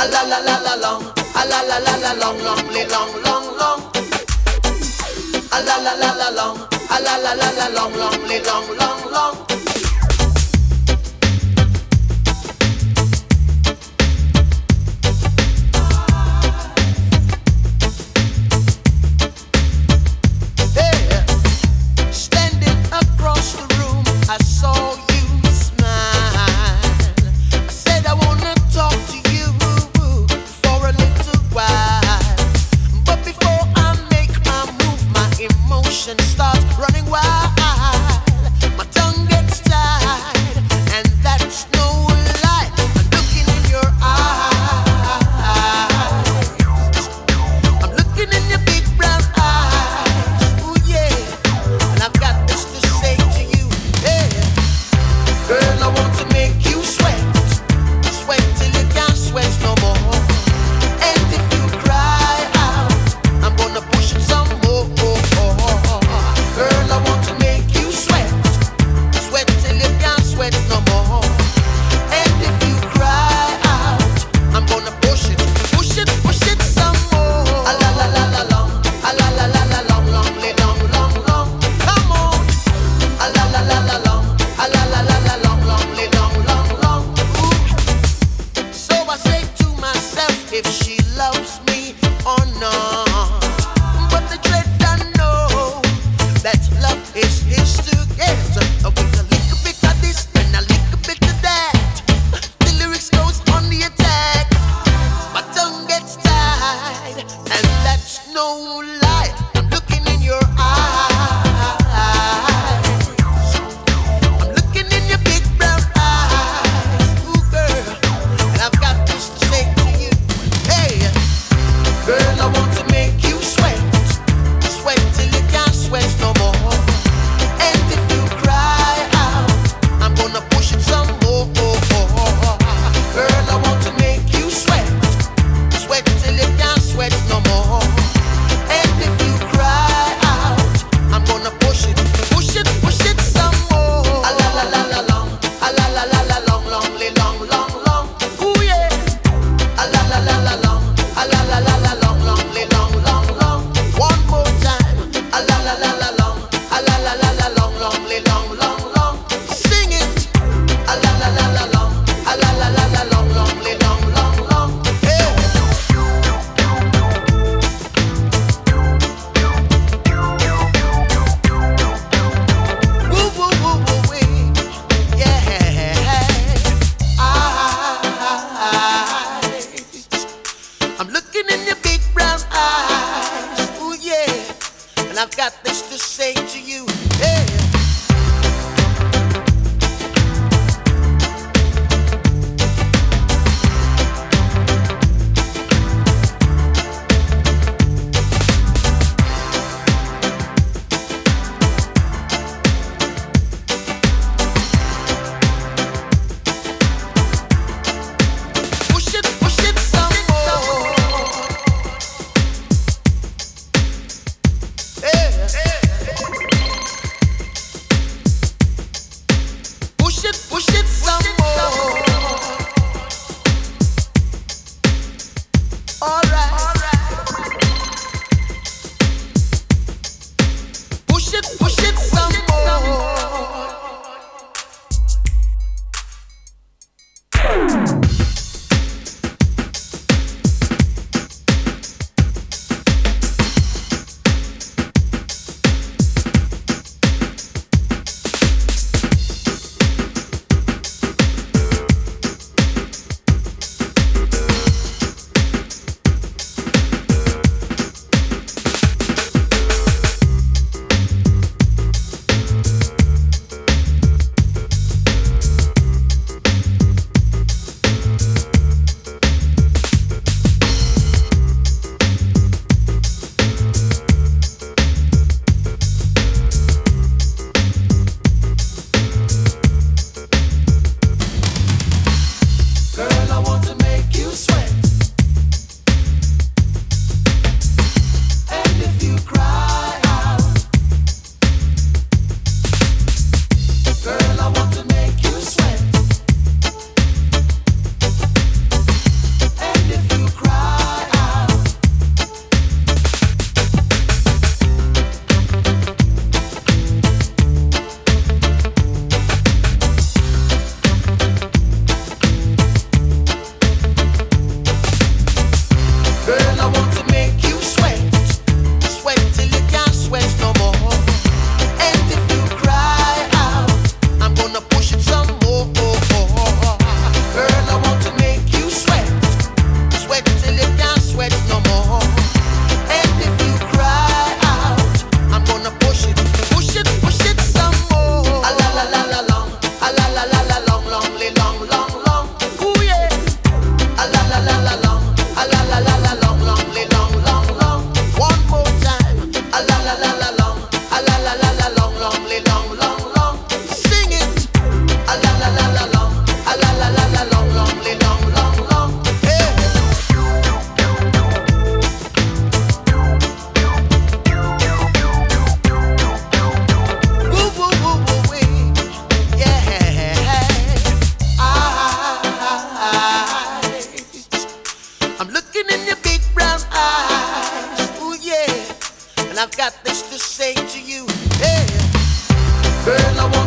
A la la la la long, a la la la la long, long, long, long, long. A la la la la long, a la la la la long, long, long, long, long. Start running wild. My tongue gets tied, and that's no lie. I'm looking in your eyes. I'm looking in your big brown eyes. Ooh yeah, and I've got this to say to you. Hey, girl, I want to make you sweat, sweat till you can't sweat no more. And if you cry out, I'm gonna push it some more. Girl, I want to make you sweat, sweat till you can't sweat no more. And if you cry out, I'm gonna push it some more. A la la la la long, a la la la la long, long, long, long, long. Come on. A la la la la long, a la la la la long, long, long, long, long. Ooh. So I say to myself, if she loves me or not. But the dread I know that love is his to get. With a little bit of this and a little bit of that, the lyrics goes on the attack. My tongue gets tied, and that's no lie. I'm looking in your eyes. I'm looking in your big brown eyes. Ooh, girl, and I've got this to say to you. Hey, girl, I want to make you sweat, sweat till you can't sweat no more. And if you cry out, I'm gonna push it some more. Girl, I want to make you sweat, sweat till you can't sweat no more. And if you cry out, I'm gonna push it some more. A la la la la long, a la la la la long, long, long, long, long. Ooh yeah. A la la la la long, a la la la la long, long, long, long, long. One more time. A la la la la long, a la la la la long, long, long, long, long. Sing it. A la la la la long, a la la la la long, long, long, long, long. Hey. Woo woo woo woo wee. Yeah. I'm looking in your big brown eyes. Ooh yeah. And I've got this to say to you. Hey. Push it some more. Hey. Push it some more. Alright. Push it some more. A la la la la long, long, long, long, long. One more time. A la la la la long. A la la la la long, long, long, long, long. Sing it. A la la la la long. A la la la la long, long, long, long, long. Hey. Woo woo woo woo wee. Yeah. I'm looking in your big brown eyes. Ooh yeah. And I've got this to say to you. Hey. Girl, I want